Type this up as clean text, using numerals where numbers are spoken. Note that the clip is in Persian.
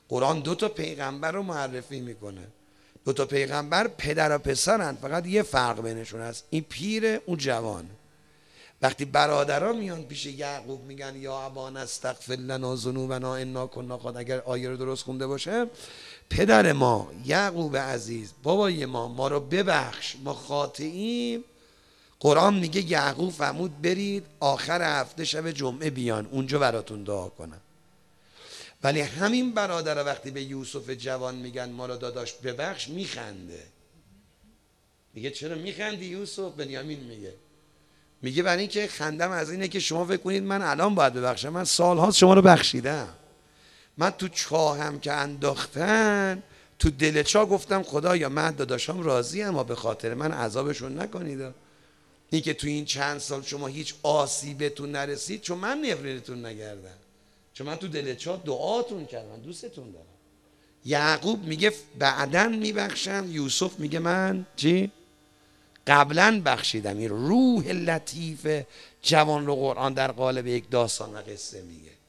قرآن 2 تا پیغمبر رو معرفی میکنه. 2 تا پیغمبر پدر و پسرن، فقط یه فرق بینشون هست، این پیر اون جوان. وقتی برادران میان پیش یعقوب میگن یا ابانا استغفر لنا ذنوبنا انا کنا خاطئین، اگر آیه رو درست خونده باشه، پدر ما یعقوب عزیز، بابای ما رو ببخش، ما خاطئیم. قرآن میگه یعقوب فرمود برید آخر هفته شب جمعه بیان اونجا براتون دعا کنم. ولی همین برادر وقتی به یوسف جوان میگن ما رو داداش ببخش، میخنده. میگه چرا میخندی یوسف؟ بنیامین میگه برای اینکه خندم از اینه که شما فکر کنید من الان باید ببخشم، من سالهاست شما رو بخشیدم. من تو چاهم که انداختن تو دل چاه گفتم خدایا من داداشام راضی اما به خاطر من عذابشون نکنید. این که تو این چند سال شما هیچ آسیبتون نرسید چون من نفرینتون نگردم، چون من تو دل چاه دعاتون کردم، دوستتون دارم. یعقوب میگه بعدن میبخشم، یوسف میگه من چی؟ قبلا بخشیدم. این روح لطیف جوان رو قرآن در قالب یک داستان و قصه میگه.